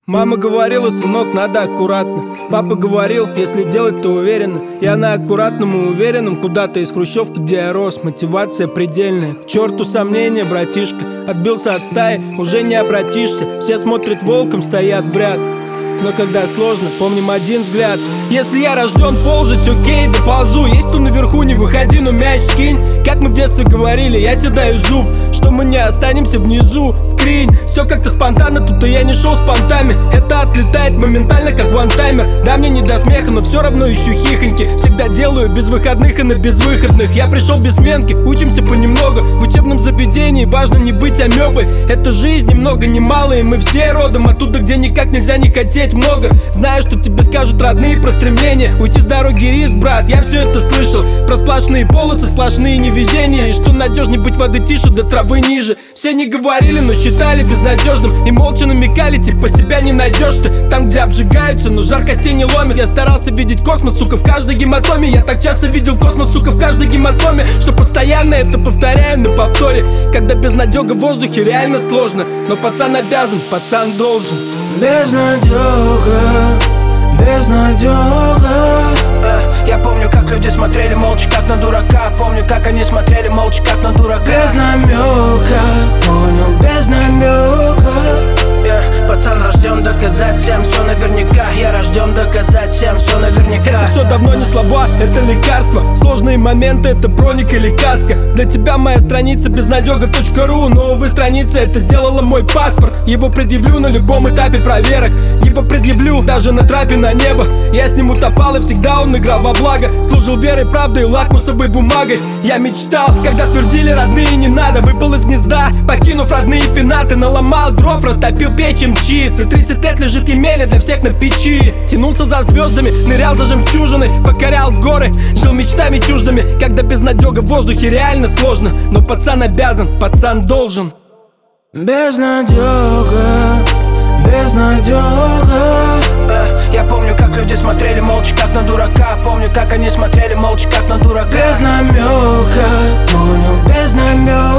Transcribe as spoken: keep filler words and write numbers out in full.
Мама говорила: сынок, надо аккуратно. Папа говорил: если делать, то уверенно. Я на аккуратном и уверенном куда-то из хрущевки, где я рос. Мотивация предельная. К черту сомнения, братишка. Отбился от стаи, уже не обратишься. Все смотрят волком, стоят в ряд. Но когда сложно, помним один взгляд. Если я рожден ползать, окей, доползу. Есть кто наверху, не выходи, но мяч скинь. Как мы в детстве говорили, я тебе даю зуб, что мы не останемся внизу. Скринь, все как-то спонтанно, тут и я не шел с понтами. Это отлетает моментально, как вантаймер. Да, мне не до смеха, но все равно ищу хихоньки. Всегда делаю без выходных и на безвыходных. Я пришел без сменки, учимся понемногу. В учебном заведении важно не быть амебой. Это жизнь, ни много ни мало, и мы все родом оттуда, где никак нельзя не хотеть много. Знаю, что тебе скажут родные про стремление. Уйти с дороги риск, брат, я все это слышал. Про сплошные полосы, сплошные невезения. И что надежнее быть воды тише, до травы ниже. Все не говорили, но считали безнадежным. И молча намекали, типа себя не найдешь ты. Там, где обжигаются, но жар костей не ломит. Я старался видеть космос, сука, в каждой гематоме. Я так часто видел космос, сука, в каждой гематоме, что постоянно это повторяю на повторе. Когда безнадега в воздухе реально сложно. Но пацан обязан, пацан должен. Безнадега, безнадега. Я помню, как люди смотрели молча, как на дурака. Помню, как они смотрели молча, как на дурака. Без намека, понял, без намека. Yeah. Пацан рожден доказать всем все наверняка. Я рожден доказать всем все наверняка. Это все давно не слова, это лекарство. Сложные моменты, это броник или каска. Для тебя моя страница безнадега точка ру. Новая страница, это сделала мой паспорт. Его предъявлю на любом этапе проверок. Его предъявлю даже на трапе на небо. Я с ним утопал, и всегда он играл во благо. Служил верой, правдой и лакмусовой бумагой. Я мечтал, когда твердили родные не надо. Выпал из гнезда, покинув родные пенаты. Наломал дров, растопил печь и мчит. И тридцать лет лежит емеля для всех на печи. Тянулся за звездами, нырял за жемчужиной. Покорял горы, жил мечтами чуждыми. Когда безнадега в воздухе реально сложно. Но пацан обязан, пацан должен. Безнадега, безнадега. Я помню, как люди смотрели молча, как на дурака. Помню, как они смотрели молча, как на дурака. Без намека, понял, без намека.